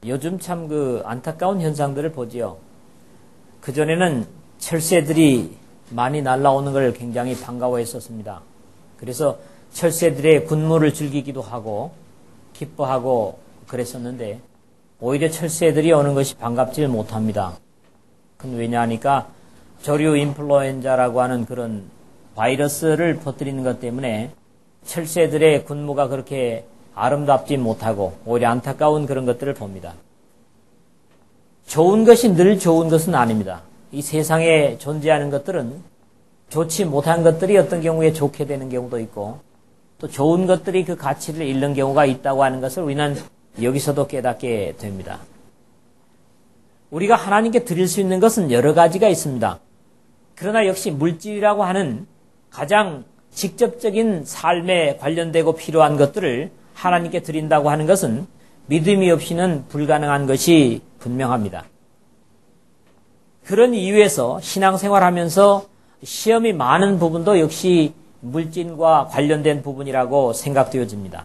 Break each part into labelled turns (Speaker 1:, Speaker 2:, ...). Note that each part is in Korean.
Speaker 1: 요즘 참 안타까운 현상들을 보지요. 그전에는 철새들이 많이 날아오는 걸 굉장히 반가워했었습니다. 그래서 철새들의 군무를 즐기기도 하고 기뻐하고 그랬었는데 오히려 철새들이 오는 것이 반갑지 못합니다. 그건 왜냐하니까 조류 인플루엔자라고 하는 그런 바이러스를 퍼뜨리는 것 때문에 철새들의 군무가 그렇게 아름답지 못하고 오히려 안타까운 그런 것들을 봅니다. 좋은 것이 늘 좋은 것은 아닙니다. 이 세상에 존재하는 것들은 좋지 못한 것들이 어떤 경우에 좋게 되는 경우도 있고 또 좋은 것들이 그 가치를 잃는 경우가 있다고 하는 것을 우리는 여기서도 깨닫게 됩니다. 우리가 하나님께 드릴 수 있는 것은 여러 가지가 있습니다. 그러나 역시 물질이라고 하는 가장 직접적인 삶에 관련되고 필요한 것들을 하나님께 드린다고 하는 것은 믿음이 없이는 불가능한 것이 분명합니다. 그런 이유에서 신앙생활하면서 시험이 많은 부분도 역시 물질과 관련된 부분이라고 생각되어집니다.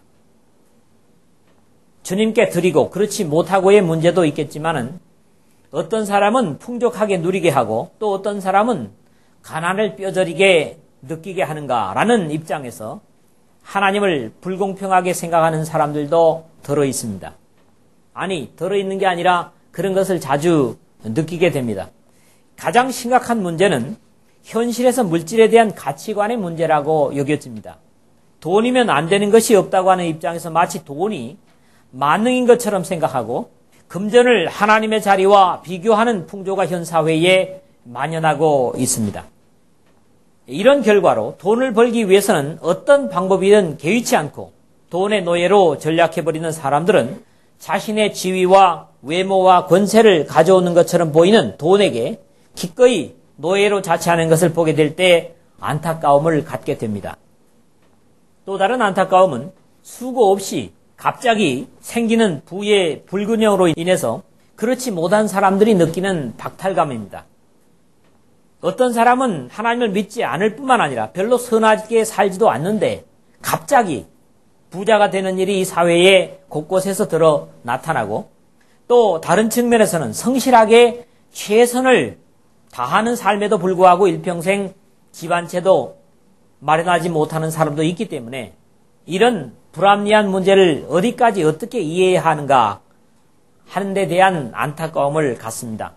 Speaker 1: 주님께 드리고 그렇지 못하고의 문제도 있겠지만은 어떤 사람은 풍족하게 누리게 하고 또 어떤 사람은 가난을 뼈저리게 느끼게 하는가라는 입장에서 하나님을 불공평하게 생각하는 사람들도 들어 있습니다. 아니, 들어 있는 게 아니라 그런 것을 자주 느끼게 됩니다. 가장 심각한 문제는 현실에서 물질에 대한 가치관의 문제라고 여겨집니다. 돈이면 안 되는 것이 없다고 하는 입장에서 마치 돈이 만능인 것처럼 생각하고 금전을 하나님의 자리와 비교하는 풍조가 현 사회에 만연하고 있습니다. 이런 결과로 돈을 벌기 위해서는 어떤 방법이든 개의치 않고 돈의 노예로 전락해버리는 사람들은 자신의 지위와 외모와 권세를 가져오는 것처럼 보이는 돈에게 기꺼이 노예로 자처하는 것을 보게 될 때 안타까움을 갖게 됩니다. 또 다른 안타까움은 수고 없이 갑자기 생기는 부의 불균형으로 인해서 그렇지 못한 사람들이 느끼는 박탈감입니다. 어떤 사람은 하나님을 믿지 않을 뿐만 아니라 별로 선하게 살지도 않는데 갑자기 부자가 되는 일이 이 사회에 곳곳에서 들어 나타나고 또 다른 측면에서는 성실하게 최선을 다하는 삶에도 불구하고 일평생 집안채도 마련하지 못하는 사람도 있기 때문에 이런 불합리한 문제를 어디까지 어떻게 이해해야 하는가 하는 데 대한 안타까움을 갖습니다.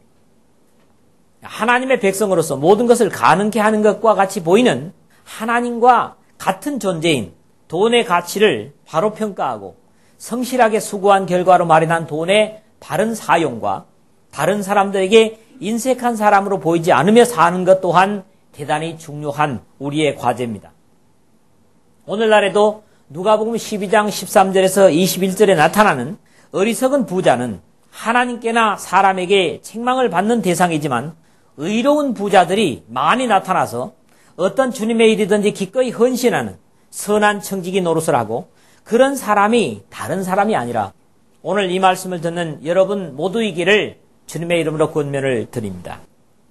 Speaker 1: 하나님의 백성으로서 모든 것을 가능케 하는 것과 같이 보이는 하나님과 같은 존재인 돈의 가치를 바로 평가하고 성실하게 수고한 결과로 마련한 돈의 바른 사용과 다른 사람들에게 인색한 사람으로 보이지 않으며 사는 것 또한 대단히 중요한 우리의 과제입니다. 오늘날에도 누가복음 12장 13절에서 21절에 나타나는 어리석은 부자는 하나님께나 사람에게 책망을 받는 대상이지만 의로운 부자들이 많이 나타나서 어떤 주님의 일이든지 기꺼이 헌신하는 선한 청지기 노릇을 하고 그런 사람이 다른 사람이 아니라 오늘 이 말씀을 듣는 여러분 모두이기를 주님의 이름으로 권면을 드립니다.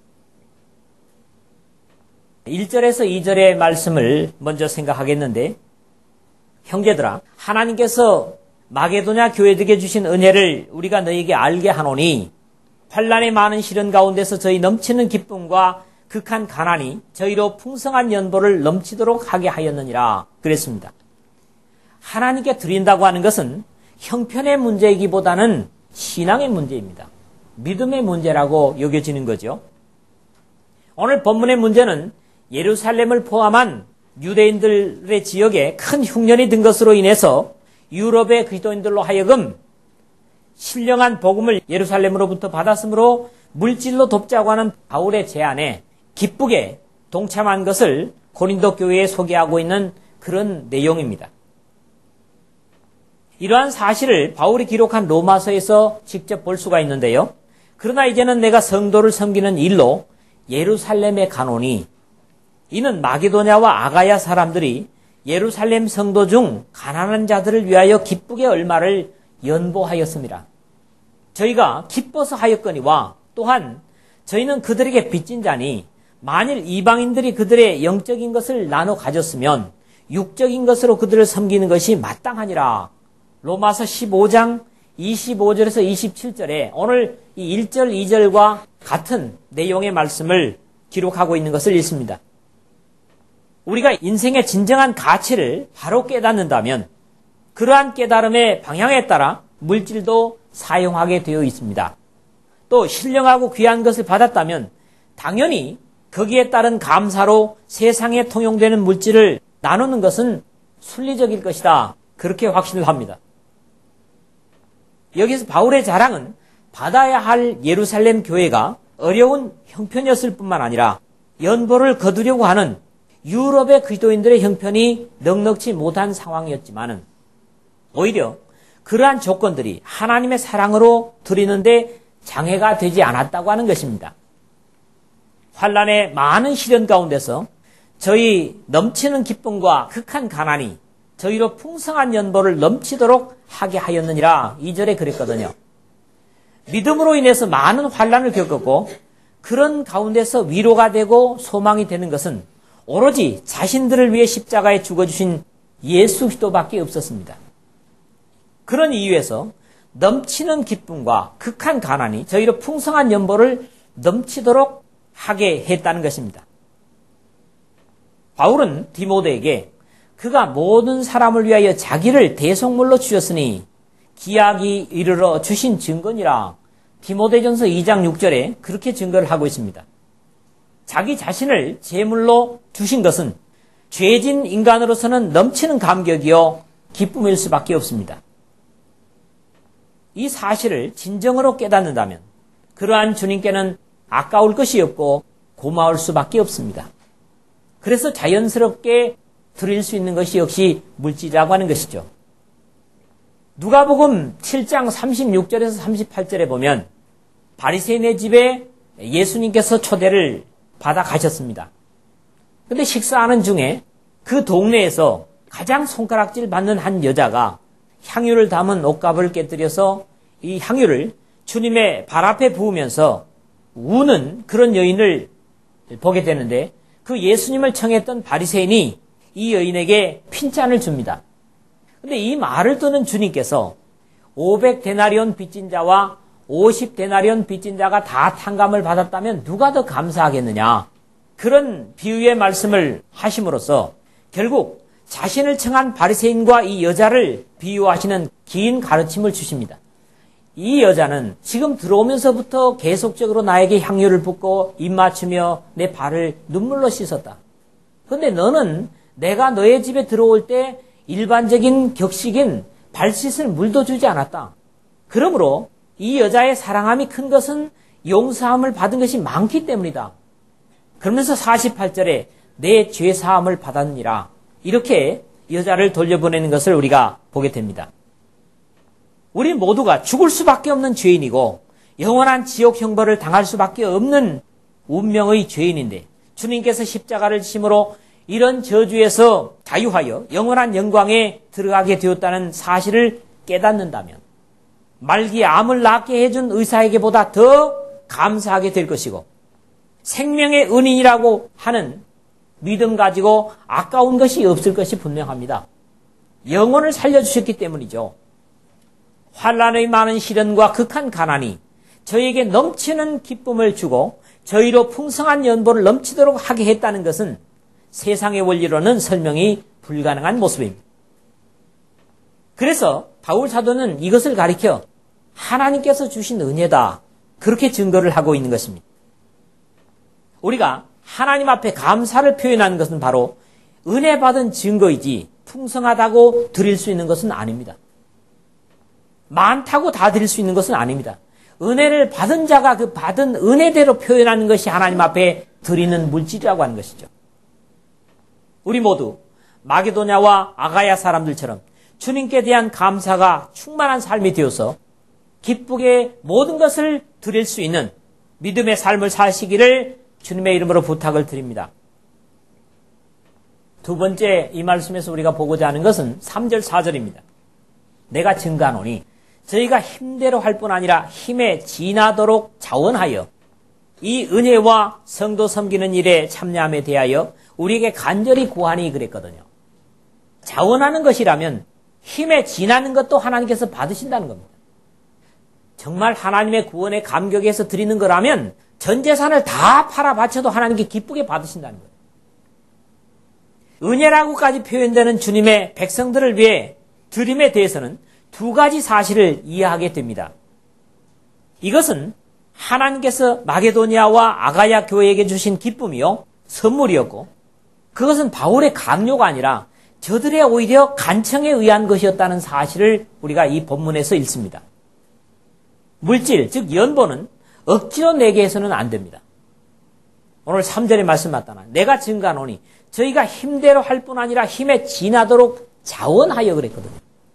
Speaker 1: 1절에서 2절의 말씀을 먼저 생각하겠는데 형제들아 하나님께서 마게도냐 교회들에게 주신 은혜를 우리가 너희에게 알게 하노니 환난의 많은 시련 가운데서 저희 넘치는 기쁨과 극한 가난이 저희로 풍성한 연보를 넘치도록 하게 하였느니라 그랬습니다. 하나님께 드린다고 하는 것은 형편의 문제이기보다는 신앙의 문제입니다. 믿음의 문제라고 여겨지는 거죠. 오늘 본문의 문제는 예루살렘을 포함한 유대인들의 지역에 큰 흉년이 든 것으로 인해서 유럽의 그리스도인들로 하여금 신령한 복음을 예루살렘으로부터 받았으므로 물질로 돕자고 하는 바울의 제안에 기쁘게 동참한 것을 고린도 교회에 소개하고 있는 그런 내용입니다. 이러한 사실을 바울이 기록한 로마서에서 직접 볼 수가 있는데요. 그러나 이제는 내가 성도를 섬기는 일로 예루살렘에 가노니 이는 마게도냐와 아가야 사람들이 예루살렘 성도 중 가난한 자들을 위하여 기쁘게 얼마를 연보하였습니다. 저희가 기뻐서 하였거니와 또한 저희는 그들에게 빚진 자니 만일 이방인들이 그들의 영적인 것을 나눠 가졌으면 육적인 것으로 그들을 섬기는 것이 마땅하니라. 로마서 15장 25절에서 27절에 오늘 이 1절, 2절과 같은 내용의 말씀을 기록하고 있는 것을 읽습니다. 우리가 인생의 진정한 가치를 바로 깨닫는다면 그러한 깨달음의 방향에 따라 물질도 사용하게 되어 있습니다. 또 신령하고 귀한 것을 받았다면 당연히 거기에 따른 감사로 세상에 통용되는 물질을 나누는 것은 순리적일 것이다. 그렇게 확신을 합니다. 여기서 바울의 자랑은 받아야 할 예루살렘 교회가 어려운 형편이었을 뿐만 아니라 연보를 거두려고 하는 유럽의 그리스도인들의 형편이 넉넉지 못한 상황이었지만은 오히려 그러한 조건들이 하나님의 사랑으로 드리는데 장애가 되지 않았다고 하는 것입니다. 환난의 많은 시련 가운데서 저희 넘치는 기쁨과 극한 가난이 저희로 풍성한 연보를 넘치도록 하게 하였느니라 2절에 그랬거든요. 믿음으로 인해서 많은 환난을 겪었고 그런 가운데서 위로가 되고 소망이 되는 것은 오로지 자신들을 위해 십자가에 죽어주신 예수 그리스도밖에 없었습니다. 그런 이유에서 넘치는 기쁨과 극한 가난이 저희로 풍성한 연보를 넘치도록 하게 했다는 것입니다. 바울은 디모데에게 그가 모든 사람을 위하여 자기를 대속물로 주셨으니 기약이 이르러 주신 증거니라 디모데전서 2장 6절에 그렇게 증거를 하고 있습니다. 자기 자신을 제물로 주신 것은 죄진 인간으로서는 넘치는 감격이요 기쁨일 수밖에 없습니다. 이 사실을 진정으로 깨닫는다면 그러한 주님께는 아까울 것이 없고 고마울 수밖에 없습니다. 그래서 자연스럽게 드릴 수 있는 것이 역시 물질이라고 하는 것이죠. 누가복음 7장 36절에서 38절에 보면 바리새인의 집에 예수님께서 초대를 받아 가셨습니다. 그런데 식사하는 중에 그 동네에서 가장 손가락질 받는 한 여자가 향유를 담은 옷갑을 깨뜨려서 이 향유를 주님의 발 앞에 부으면서 우는 그런 여인을 보게 되는데 그 예수님을 청했던 바리새인이 이 여인에게 핀잔을 줍니다. 그런데 이 말을 듣는 주님께서 500데나리온 빚진 자와 50데나리온 빚진 자가 다 탕감을 받았다면 누가 더 감사하겠느냐. 그런 비유의 말씀을 하심으로써 결국 자신을 청한 바리새인과 이 여자를 비유하시는 긴 가르침을 주십니다. 이 여자는 지금 들어오면서부터 계속적으로 나에게 향유를 붓고 입 맞추며 내 발을 눈물로 씻었다. 그런데 너는 내가 너의 집에 들어올 때 일반적인 격식인 발 씻을 물도 주지 않았다. 그러므로 이 여자의 사랑함이 큰 것은 용서함을 받은 것이 많기 때문이다. 그러면서 48절에 내 죄사함을 받았느니라. 이렇게 여자를 돌려보내는 것을 우리가 보게 됩니다. 우리 모두가 죽을 수밖에 없는 죄인이고 영원한 지옥 형벌을 당할 수밖에 없는 운명의 죄인인데 주님께서 십자가를 지심으로 이런 저주에서 자유하여 영원한 영광에 들어가게 되었다는 사실을 깨닫는다면 말기에 암을 낫게 해준 의사에게보다 더 감사하게 될 것이고 생명의 은인이라고 하는 믿음 가지고 아까운 것이 없을 것이 분명합니다. 영혼을 살려주셨기 때문이죠. 환난의 많은 시련과 극한 가난이 저에게 넘치는 기쁨을 주고 저희로 풍성한 연보를 넘치도록 하게 했다는 것은 세상의 원리로는 설명이 불가능한 모습입니다. 그래서 바울 사도는 이것을 가리켜 하나님께서 주신 은혜다. 그렇게 증거를 하고 있는 것입니다. 우리가 하나님 앞에 감사를 표현하는 것은 바로 은혜 받은 증거이지 풍성하다고 드릴 수 있는 것은 아닙니다. 많다고 다 드릴 수 있는 것은 아닙니다. 은혜를 받은 자가 그 받은 은혜대로 표현하는 것이 하나님 앞에 드리는 물질이라고 하는 것이죠. 우리 모두 마게도냐와 아가야 사람들처럼 주님께 대한 감사가 충만한 삶이 되어서 기쁘게 모든 것을 드릴 수 있는 믿음의 삶을 사시기를 주님의 이름으로 부탁을 드립니다. 두 번째 이 말씀에서 우리가 보고자 하는 것은 3절 4절입니다. 내가 증가하노니 저희가 힘대로 할 뿐 아니라 힘에 지나도록 자원하여 이 은혜와 성도 섬기는 일에 참여함에 대하여 우리에게 간절히 구하니 그랬거든요. 자원하는 것이라면 힘에 지나는 것도 하나님께서 받으신다는 겁니다. 정말 하나님의 구원에 감격해서 드리는 거라면 전 재산을 다 팔아 바쳐도 하나님께 기쁘게 받으신다는 거예요. 은혜라고까지 표현되는 주님의 백성들을 위해 드림에 대해서는 두 가지 사실을 이해하게 됩니다. 이것은 하나님께서 마게도니아와 아가야 교회에게 주신 기쁨이요, 선물이었고, 그것은 바울의 강요가 아니라 저들의 오히려 간청에 의한 것이었다는 사실을 우리가 이 본문에서 읽습니다. 물질, 즉 연보는 억지로 내게 해서는 안 됩니다. 오늘 3절의 말씀 맞다나 내가 증가하노니 저희가 힘대로 할 뿐 아니라 힘에 지나도록 자원하여 그랬거든요.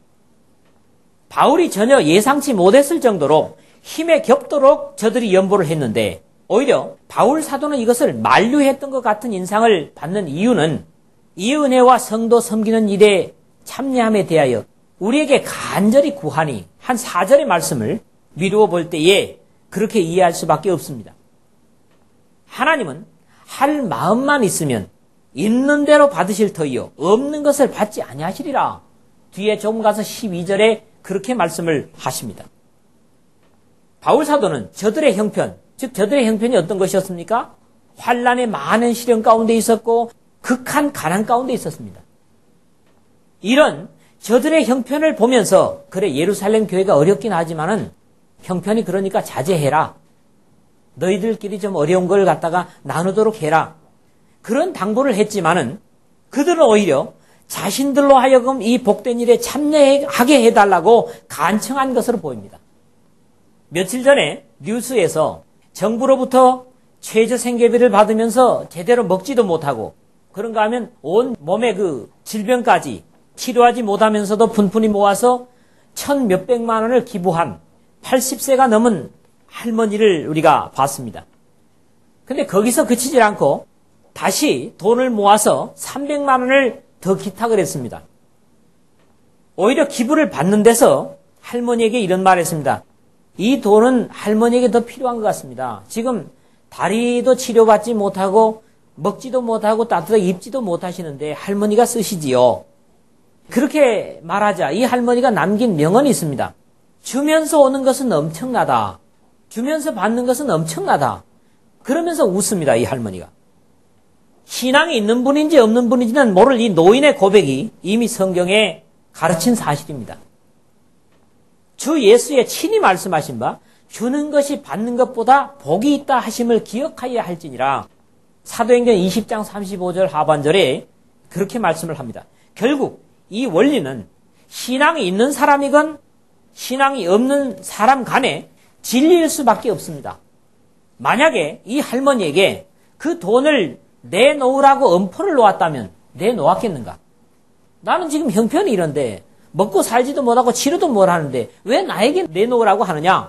Speaker 1: 바울이 전혀 예상치 못했을 정도로 힘에 겹도록 저들이 연보를 했는데 오히려 바울 사도는 이것을 만류했던 것 같은 인상을 받는 이유는 이 은혜와 성도 섬기는 일에 참여함에 대하여 우리에게 간절히 구하니 한 4절의 말씀을 미루어 볼 때에 그렇게 이해할 수밖에 없습니다. 하나님은 할 마음만 있으면 있는 대로 받으실 터이요 없는 것을 받지 아니하시리라. 뒤에 조금 가서 12절에 그렇게 말씀을 하십니다. 바울 사도는 저들의 형편, 즉 저들의 형편이 어떤 것이었습니까? 환난의 많은 시련 가운데 있었고 극한 가난 가운데 있었습니다. 이런 저들의 형편을 보면서 그래 예루살렘 교회가 어렵긴 하지만은 형편이 그러니까 자제해라. 너희들끼리 좀 어려운 걸 갖다가 나누도록 해라. 그런 당부를 했지만은 그들은 오히려 자신들로 하여금 이 복된 일에 참여하게 해달라고 간청한 것으로 보입니다. 며칠 전에 뉴스에서 정부로부터 최저 생계비를 받으면서 제대로 먹지도 못하고 그런가 하면 온 몸의 그 질병까지 치료하지 못하면서도 분푼히 모아서 1,몇백만 원을 기부한 80세가 넘은 할머니를 우리가 봤습니다. 근데 거기서 그치질 않고 다시 돈을 모아서 300만 원을 더 기탁을 했습니다. 오히려 기부를 받는 데서 할머니에게 이런 말을 했습니다. 이 돈은 할머니에게 더 필요한 것 같습니다. 지금 다리도 치료받지 못하고 먹지도 못하고 따뜻하게 입지도 못하시는데 할머니가 쓰시지요. 그렇게 말하자 이 할머니가 남긴 명언이 있습니다. 주면서 오는 것은 엄청나다. 주면서 받는 것은 엄청나다. 그러면서 웃습니다. 이 할머니가. 신앙이 있는 분인지 없는 분인지는 모를 이 노인의 고백이 이미 성경에 가르친 사실입니다. 주 예수의 친히 말씀하신 바 주는 것이 받는 것보다 복이 있다 하심을 기억하여야 할지니라. 사도행전 20장 35절 하반절에 그렇게 말씀을 합니다. 결국 이 원리는 신앙이 있는 사람이건 신앙이 없는 사람 간에 진리일 수밖에 없습니다. 만약에 이 할머니에게 그 돈을 내놓으라고 엄포를 놓았다면 내놓았겠는가? 나는 지금 형편이 이런데 먹고 살지도 못하고 치료도 못하는데 왜 나에게 내놓으라고 하느냐?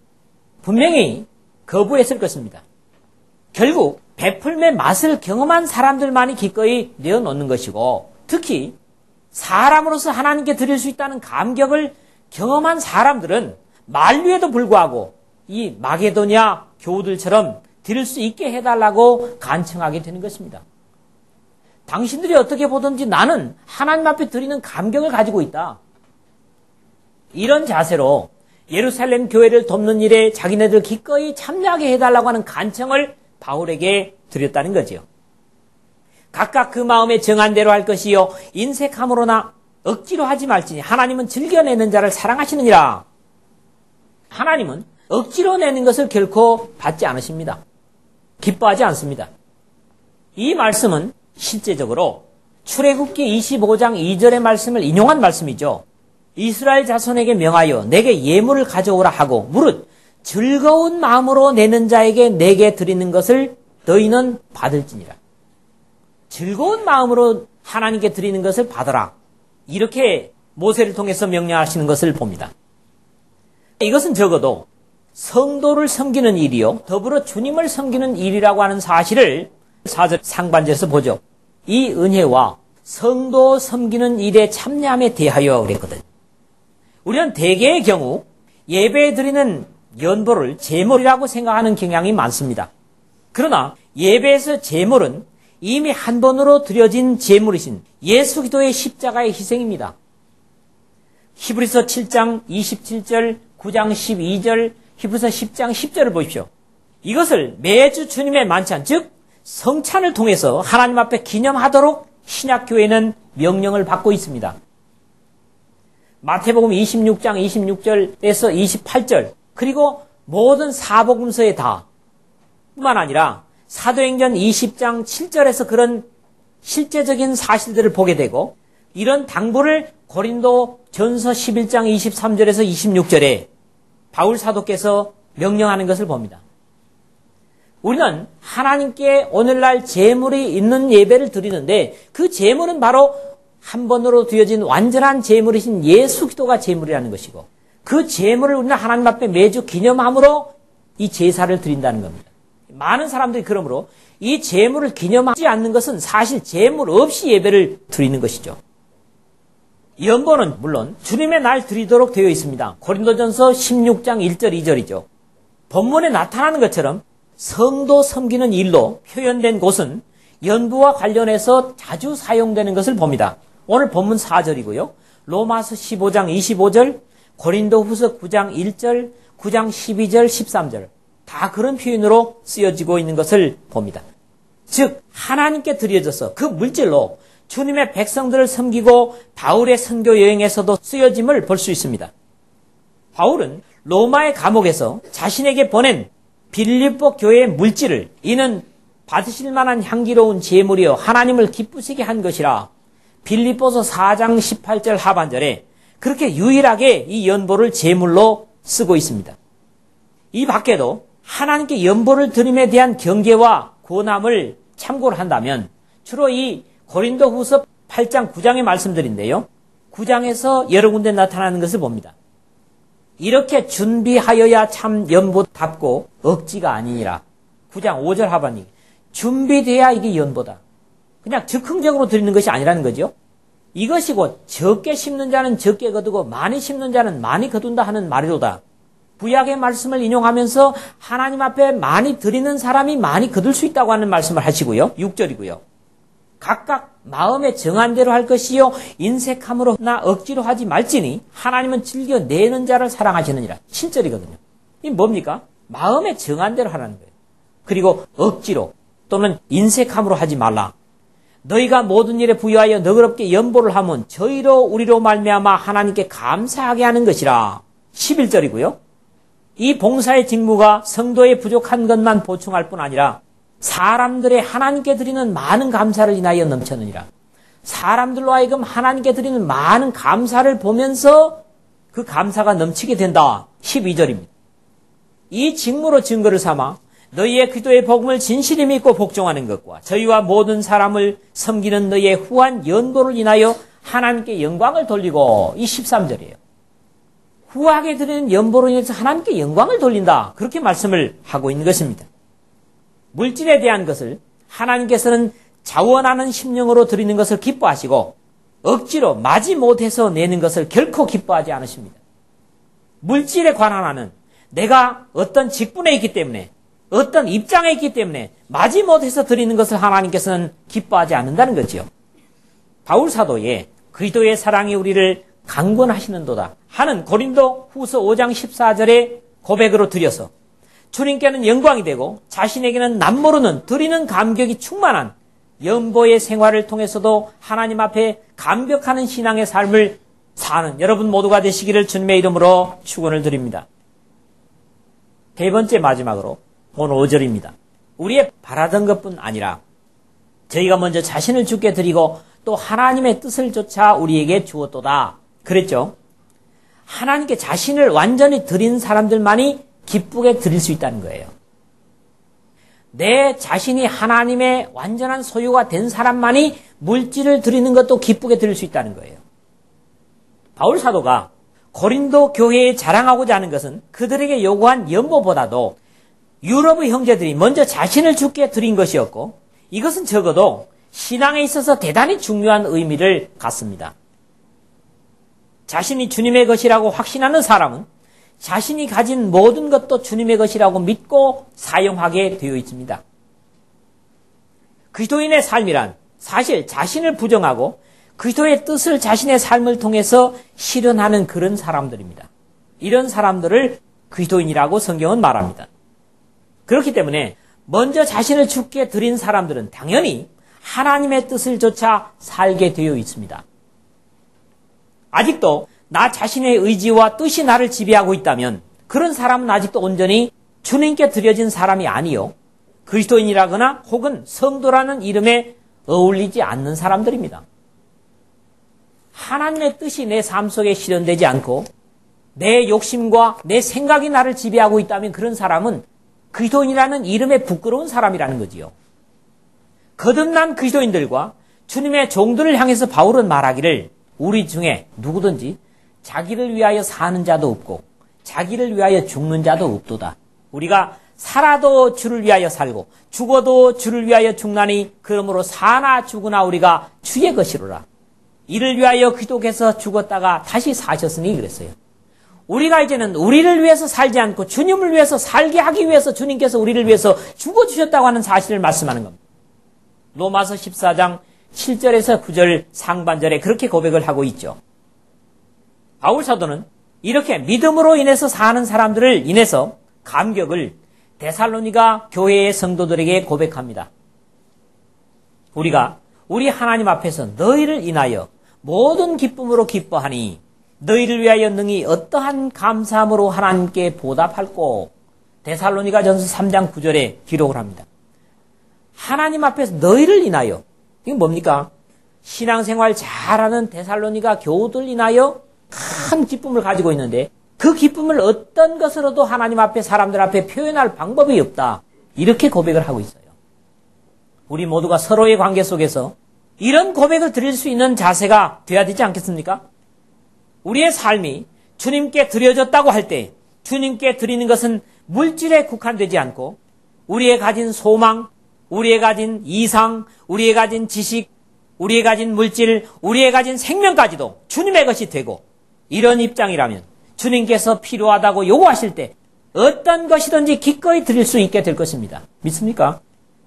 Speaker 1: 분명히 거부했을 것입니다. 결국 베풀매 맛을 경험한 사람들만이 기꺼이 내어놓는 것이고 특히 사람으로서 하나님께 드릴 수 있다는 감격을 경험한 사람들은 만류에도 불구하고 이 마게도냐 교우들처럼 드릴 수 있게 해달라고 간청하게 되는 것입니다. 당신들이 어떻게 보든지 나는 하나님 앞에 드리는 감격을 가지고 있다. 이런 자세로 예루살렘 교회를 돕는 일에 자기네들 기꺼이 참여하게 해달라고 하는 간청을 바울에게 드렸다는 거죠. 각각 그 마음에 정한 대로 할 것이요 인색함으로나 억지로 하지 말지니 하나님은 즐겨내는 자를 사랑하시느니라. 하나님은 억지로 내는 것을 결코 받지 않으십니다. 기뻐하지 않습니다. 이 말씀은 실제적으로 출애굽기 25장 2절의 말씀을 인용한 말씀이죠. 이스라엘 자손에게 명하여 내게 예물을 가져오라 하고 무릇 즐거운 마음으로 내는 자에게 내게 드리는 것을 너희는 받을지니라. 즐거운 마음으로 하나님께 드리는 것을 받으라. 이렇게 모세를 통해서 명령하시는 것을 봅니다. 이것은 적어도 성도를 섬기는 일이요 더불어 주님을 섬기는 일이라고 하는 사실을 4절 상반절에서 보죠. 이 은혜와 성도 섬기는 일에 참여함에 대하여 그랬거든. 우리는 대개의 경우 예배에 드리는 연보를 제물이라고 생각하는 경향이 많습니다. 그러나 예배에서 제물은 이미 한 번으로 드려진 제물이신 예수 그리스도의 십자가의 희생입니다. 히브리서 7장 27절 9장 12절, 히브리서 10장 10절을 보십시오. 이것을 매주 주님의 만찬, 즉 성찬을 통해서 하나님 앞에 기념하도록 신약교회는 명령을 받고 있습니다. 마태복음 26장 26절에서 28절, 그리고 모든 사복음서에 다 뿐만 아니라 사도행전 20장 7절에서 그런 실제적인 사실들을 보게 되고, 이런 당부를 고린도 전서 11장 23절에서 26절에 바울 사도께서 명령하는 것을 봅니다. 우리는 하나님께 오늘날 제물이 있는 예배를 드리는데, 그 제물은 바로 한 번으로 드려진 완전한 제물이신 예수 기도가 제물이라는 것이고, 그 제물을 우리는 하나님 앞에 매주 기념함으로 이 제사를 드린다는 겁니다. 많은 사람들이 그러므로 이 제물을 기념하지 않는 것은 사실 제물 없이 예배를 드리는 것이죠. 연보는 물론 주님의 날 드리도록 되어 있습니다. 고린도전서 16장 1절 2절이죠. 본문에 나타나는 것처럼 성도 섬기는 일로 표현된 곳은 연부와 관련해서 자주 사용되는 것을 봅니다. 오늘 본문 4절이고요. 로마서 15장 25절, 고린도후서 9장 1절, 9장 12절, 13절 다 그런 표현으로 쓰여지고 있는 것을 봅니다. 즉 하나님께 드려져서 그 물질로 주님의 백성들을 섬기고 바울의 선교 여행에서도 쓰여짐을 볼 수 있습니다. 바울은 로마의 감옥에서 자신에게 보낸 빌립보 교회의 물질을 이는 받으실 만한 향기로운 제물이여 하나님을 기쁘시게 한 것이라 빌립보서 4장 18절 하반절에 그렇게 유일하게 이 연보를 제물로 쓰고 있습니다. 이 밖에도 하나님께 연보를 드림에 대한 경계와 권함을 참고를 한다면 주로 이 고린도후서 8장 9장의 말씀들인데요. 9장에서 여러 군데 나타나는 것을 봅니다. 이렇게 준비하여야 참 연보답고 억지가 아니니라. 9장 5절 하반이 준비돼야 이게 연보다. 그냥 즉흥적으로 드리는 것이 아니라는 거죠. 이것이 곧 적게 심는 자는 적게 거두고 많이 심는 자는 많이 거둔다 하는 말이로다. 구약의 말씀을 인용하면서 하나님 앞에 많이 드리는 사람이 많이 거둘 수 있다고 하는 말씀을 하시고요. 6절이고요. 각각 마음에 정한 대로 할 것이요 인색함으로나 억지로 하지 말지니 하나님은 즐겨 내는 자를 사랑하시느니라. 7절이거든요. 이 뭡니까? 마음에 정한 대로 하라는 거예요. 그리고 억지로 또는 인색함으로 하지 말라. 너희가 모든 일에 부여하여 너그럽게 연보를 하면 저희로 우리로 말미암아 하나님께 감사하게 하는 것이라. 11절이고요. 이 봉사의 직무가 성도의 부족한 것만 보충할 뿐 아니라 사람들의 하나님께 드리는 많은 감사를 인하여 넘쳤느니라. 사람들로 하여금 하나님께 드리는 많은 감사를 보면서 그 감사가 넘치게 된다. 12절입니다. 이 직무로 증거를 삼아 너희의 기도의 복음을 진실히 믿고 복종하는 것과 저희와 모든 사람을 섬기는 너희의 후한 연보를 인하여 하나님께 영광을 돌리고. 이 13절이에요. 후하게 드리는 연보로 인해서 하나님께 영광을 돌린다. 그렇게 말씀을 하고 있는 것입니다. 물질에 대한 것을 하나님께서는 자원하는 심령으로 드리는 것을 기뻐하시고 억지로 마지 못해서 내는 것을 결코 기뻐하지 않으십니다. 물질에 관한 한은 내가 어떤 직분에 있기 때문에 어떤 입장에 있기 때문에 마지 못해서 드리는 것을 하나님께서는 기뻐하지 않는다는 거지요. 바울 사도의 그리스도의 사랑이 우리를 강권하시는도다 하는 고린도 후서 5장 14절의 고백으로 드려서 주님께는 영광이 되고 자신에게는 남모르는 드리는 감격이 충만한 연보의 생활을 통해서도 하나님 앞에 감격하는 신앙의 삶을 사는 여러분 모두가 되시기를 주님의 이름으로 축원을 드립니다. 세 번째 마지막으로 오늘 5절입니다. 우리의 바라던 것뿐 아니라 저희가 먼저 자신을 주께 드리고 또 하나님의 뜻을 조차 우리에게 주었도다. 그랬죠. 하나님께 자신을 완전히 드린 사람들만이 기쁘게 드릴 수 있다는 거예요. 내 자신이 하나님의 완전한 소유가 된 사람만이 물질을 드리는 것도 기쁘게 드릴 수 있다는 거예요. 바울 사도가 고린도 교회에 자랑하고자 하는 것은 그들에게 요구한 연보보다도 유럽의 형제들이 먼저 자신을 주께 드린 것이었고 이것은 적어도 신앙에 있어서 대단히 중요한 의미를 갖습니다. 자신이 주님의 것이라고 확신하는 사람은 자신이 가진 모든 것도 주님의 것이라고 믿고 사용하게 되어 있습니다. 그리스도인의 삶이란 사실 자신을 부정하고 그리스도의 뜻을 자신의 삶을 통해서 실현하는 그런 사람들입니다. 이런 사람들을 그리스도인이라고 성경은 말합니다. 그렇기 때문에 먼저 자신을 주께 드린 사람들은 당연히 하나님의 뜻을 조차 살게 되어 있습니다. 아직도 나 자신의 의지와 뜻이 나를 지배하고 있다면 그런 사람은 아직도 온전히 주님께 드려진 사람이 아니요 그리스도인이라거나 혹은 성도라는 이름에 어울리지 않는 사람들입니다. 하나님의 뜻이 내 삶 속에 실현되지 않고 내 욕심과 내 생각이 나를 지배하고 있다면 그런 사람은 그리스도인이라는 이름에 부끄러운 사람이라는 거지요. 거듭난 그리스도인들과 주님의 종들을 향해서 바울은 말하기를 우리 중에 누구든지 자기를 위하여 사는 자도 없고 자기를 위하여 죽는 자도 없도다. 우리가 살아도 주를 위하여 살고 죽어도 주를 위하여 죽나니 그러므로 사나 죽으나 우리가 주의 것이로라. 이를 위하여 그리스도께서 죽었다가 다시 사셨으니 그랬어요. 우리가 이제는 우리를 위해서 살지 않고 주님을 위해서 살게 하기 위해서 주님께서 우리를 위해서 죽어주셨다고 하는 사실을 말씀하는 겁니다. 로마서 14장 7절에서 9절 상반절에 그렇게 고백을 하고 있죠. 바울 사도는 이렇게 믿음으로 인해서 사는 사람들을 인해서 감격을 데살로니가 교회의 성도들에게 고백합니다. 우리가 우리 하나님 앞에서 너희를 인하여 모든 기쁨으로 기뻐하니 너희를 위하여 능히 어떠한 감사함으로 하나님께 보답할꼬. 데살로니가 전서 3장 9절에 기록을 합니다. 하나님 앞에서 너희를 인하여, 이게 뭡니까? 신앙생활 잘하는 데살로니가 교우들 인하여 큰 기쁨을 가지고 있는데 그 기쁨을 어떤 것으로도 하나님 앞에 사람들 앞에 표현할 방법이 없다. 이렇게 고백을 하고 있어요. 우리 모두가 서로의 관계 속에서 이런 고백을 드릴 수 있는 자세가 돼야 되지 않겠습니까? 우리의 삶이 주님께 드려졌다고 할 때 주님께 드리는 것은 물질에 국한되지 않고 우리의 가진 소망, 우리의 가진 이상, 우리의 가진 지식, 우리의 가진 물질, 우리의 가진 생명까지도 주님의 것이 되고 이런 입장이라면 주님께서 필요하다고 요구하실 때 어떤 것이든지 기꺼이 드릴 수 있게 될 것입니다. 믿습니까?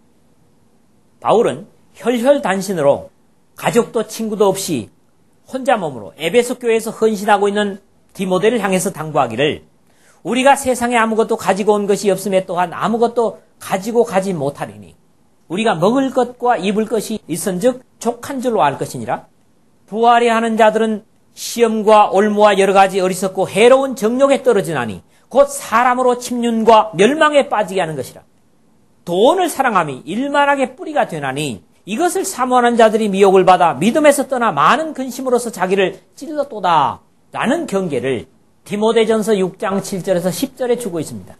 Speaker 1: 바울은 혈혈단신으로 가족도 친구도 없이 혼자 몸으로 에베소 교회에서 헌신하고 있는 디모데를 향해서 당부하기를 우리가 세상에 아무것도 가지고 온 것이 없음에 또한 아무것도 가지고 가지 못하리니 우리가 먹을 것과 입을 것이 있은즉 족한 줄로 알 것이니라. 부활이 하는 자들은 시험과 올무와 여러 가지 어리석고 해로운 정욕에 떨어지나니 곧 사람으로 침륜과 멸망에 빠지게 하는 것이라. 돈을 사랑함이 일만하게 뿌리가 되나니 이것을 사모하는 자들이 미혹을 받아 믿음에서 떠나 많은 근심으로서 자기를 찔렀도다 라는 경계를 디모데전서 6장 7절에서 10절에 주고 있습니다.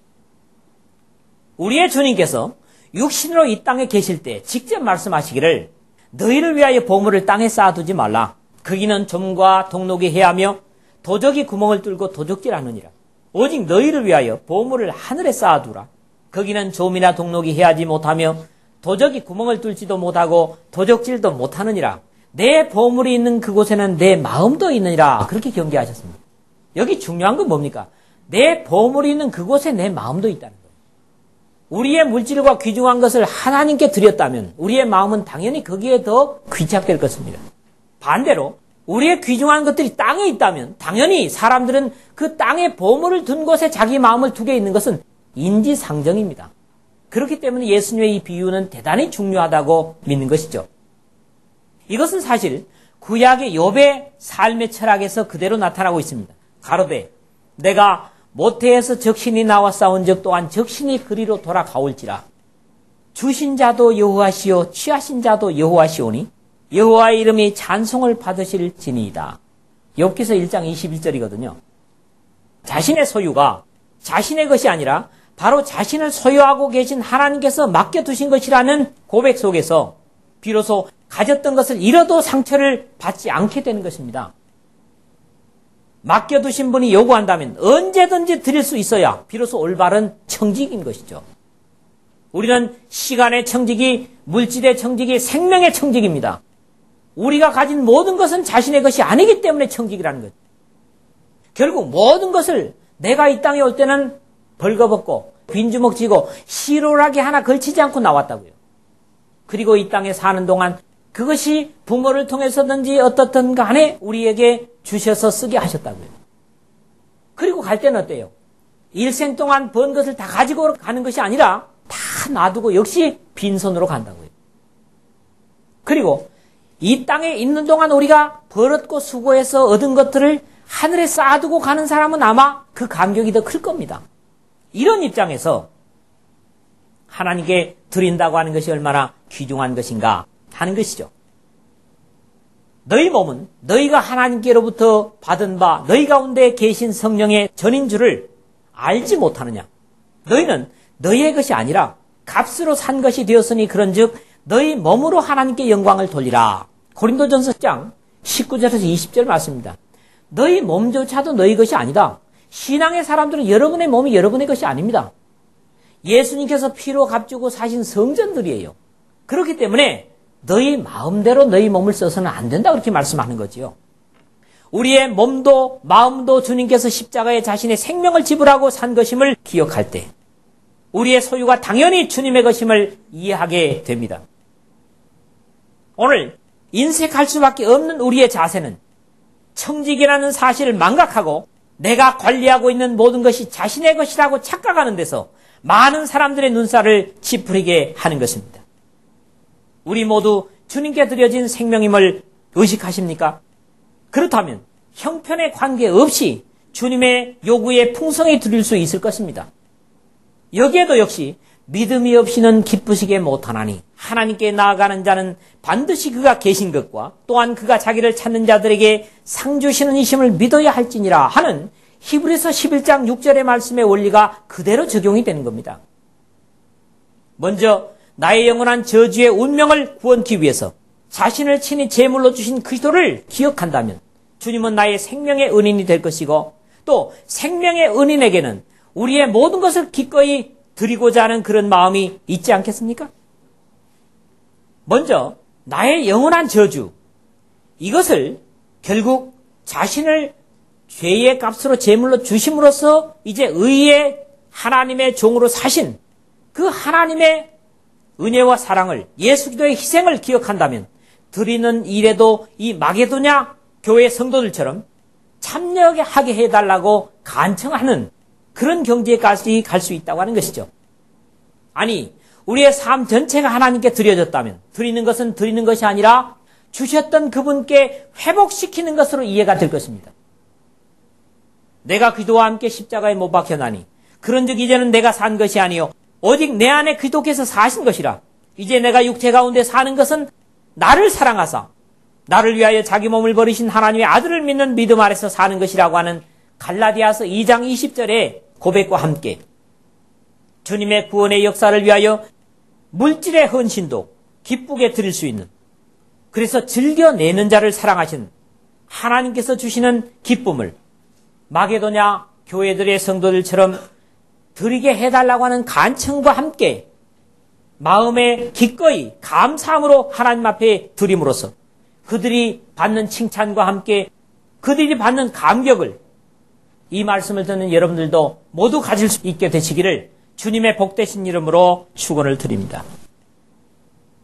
Speaker 1: 우리의 주님께서 육신으로 이 땅에 계실 때 직접 말씀하시기를 너희를 위하여 보물을 땅에 쌓아두지 말라. 거기는 점과 동록이 해하며 도적이 구멍을 뚫고 도적질하느니라. 오직 너희를 위하여 보물을 하늘에 쌓아두라. 거기는 좀이나 동록이 해하지 못하며 도적이 구멍을 뚫지도 못하고 도적질도 못하느니라. 내 보물이 있는 그곳에는 내 마음도 있느니라. 그렇게 경계하셨습니다. 여기 중요한 건 뭡니까? 내 보물이 있는 그곳에 내 마음도 있다는 거예요. 우리의 물질과 귀중한 것을 하나님께 드렸다면 우리의 마음은 당연히 거기에 더 귀착될 것입니다. 반대로 우리의 귀중한 것들이 땅에 있다면 당연히 사람들은 그 땅에 보물을 둔 곳에 자기 마음을 두게 있는 것은 인지상정입니다. 그렇기 때문에 예수님의 이 비유는 대단히 중요하다고 믿는 것이죠. 이것은 사실 구약의 욥의 삶의 철학에서 그대로 나타나고 있습니다. 가로되 내가 모태에서 적신이 나와 싸운 적 또한 적신이 그리로 돌아가올지라. 주신 자도 여호와시오 취하신 자도 여호와시오니 여호와의 이름이 찬송을 받으실지니이다. 욥기서 1장 21절이거든요. 자신의 소유가 자신의 것이 아니라 바로 자신을 소유하고 계신 하나님께서 맡겨두신 것이라는 고백 속에서 비로소 가졌던 것을 잃어도 상처를 받지 않게 되는 것입니다. 맡겨두신 분이 요구한다면 언제든지 드릴 수 있어야 비로소 올바른 청직인 것이죠. 우리는 시간의 청직이, 물질의 청직이, 생명의 청직입니다. 우리가 가진 모든 것은 자신의 것이 아니기 때문에 청직이라는 거죠. 결국 모든 것을 내가 이 땅에 올 때는 벌거벗고 빈주먹 쥐고 시로라기 하나 걸치지 않고 나왔다고요. 그리고 이 땅에 사는 동안 그것이 부모를 통해서든지 어떻든 간에 우리에게 주셔서 쓰게 하셨다고요. 그리고 갈 때는 어때요? 일생 동안 번 것을 다 가지고 가는 것이 아니라 다 놔두고 역시 빈손으로 간다고요. 그리고 이 땅에 있는 동안 우리가 벌었고 수고해서 얻은 것들을 하늘에 쌓아두고 가는 사람은 아마 그 감격이 더 클 겁니다. 이런 입장에서 하나님께 드린다고 하는 것이 얼마나 귀중한 것인가 하는 것이죠. 너희 몸은 너희가 하나님께로부터 받은 바 너희 가운데 계신 성령의 전인 줄을 알지 못하느냐. 너희는 너희의 것이 아니라 값으로 산 것이 되었으니 그런즉 너희 몸으로 하나님께 영광을 돌리라. 고린도전서 10장 19절에서 20절 말씀입니다. 너희 몸조차도 너희 것이 아니다. 신앙의 사람들은 여러분의 몸이 여러분의 것이 아닙니다. 예수님께서 피로 값주고 사신 성전들이에요. 그렇기 때문에 너희 마음대로 너희 몸을 써서는 안 된다 그렇게 말씀하는 거지요. 우리의 몸도 마음도 주님께서 십자가에 자신의 생명을 지불하고 산 것임을 기억할 때 우리의 소유가 당연히 주님의 것임을 이해하게 됩니다. 오늘 인색할 수밖에 없는 우리의 자세는 청직이라는 사실을 망각하고 내가 관리하고 있는 모든 것이 자신의 것이라고 착각하는 데서 많은 사람들의 눈살을 찌푸리게 하는 것입니다. 우리 모두 주님께 드려진 생명임을 의식하십니까? 그렇다면 형편에 관계없이 주님의 요구에 풍성히 드릴 수 있을 것입니다. 여기에도 역시 믿음이 없이는 기쁘시게 못하나니 하나님께 나아가는 자는 반드시 그가 계신 것과 또한 그가 자기를 찾는 자들에게 상 주시는 이심을 믿어야 할지니라 하는 히브리서 11장 6절의 말씀의 원리가 그대로 적용이 되는 겁니다. 먼저 나의 영원한 저주의 운명을 구원기 위해서 자신을 친히 제물로 주신 그리스도를 기억한다면 주님은 나의 생명의 은인이 될 것이고 또 생명의 은인에게는 우리의 모든 것을 기꺼이 드리고자 하는 그런 마음이 있지 않겠습니까? 먼저 나의 영원한 저주, 이것을 결국 자신을 죄의 값으로 제물로 주심으로써 이제 의의 하나님의 종으로 사신 그 하나님의 은혜와 사랑을 예수 그리스도의 희생을 기억한다면 드리는 일에도 이 마게도냐 교회 성도들처럼 참여하게 해달라고 간청하는 그런 경지에까지 갈 수 있다고 하는 것이죠. 아니, 우리의 삶 전체가 하나님께 드려졌다면 드리는 것은 드리는 것이 아니라 주셨던 그분께 회복시키는 것으로 이해가 될 것입니다. 내가 그리스도와 함께 십자가에 못 박혀나니 그런즉 이제는 내가 산 것이 아니요 오직 내 안에 그리스도께서 사신 것이라. 이제 내가 육체 가운데 사는 것은 나를 사랑하사 나를 위하여 자기 몸을 버리신 하나님의 아들을 믿는 믿음 아래서 사는 것이라고 하는 갈라디아서 2장 20절의 고백과 함께 주님의 구원의 역사를 위하여 물질의 헌신도 기쁘게 드릴 수 있는, 그래서 즐겨내는 자를 사랑하신 하나님께서 주시는 기쁨을 마게도냐 교회들의 성도들처럼 드리게 해달라고 하는 간청과 함께 마음에 기꺼이 감사함으로 하나님 앞에 드림으로써 그들이 받는 칭찬과 함께 그들이 받는 감격을 이 말씀을 듣는 여러분들도 모두 가질 수 있게 되시기를 주님의 복되신 이름으로 축원을 드립니다.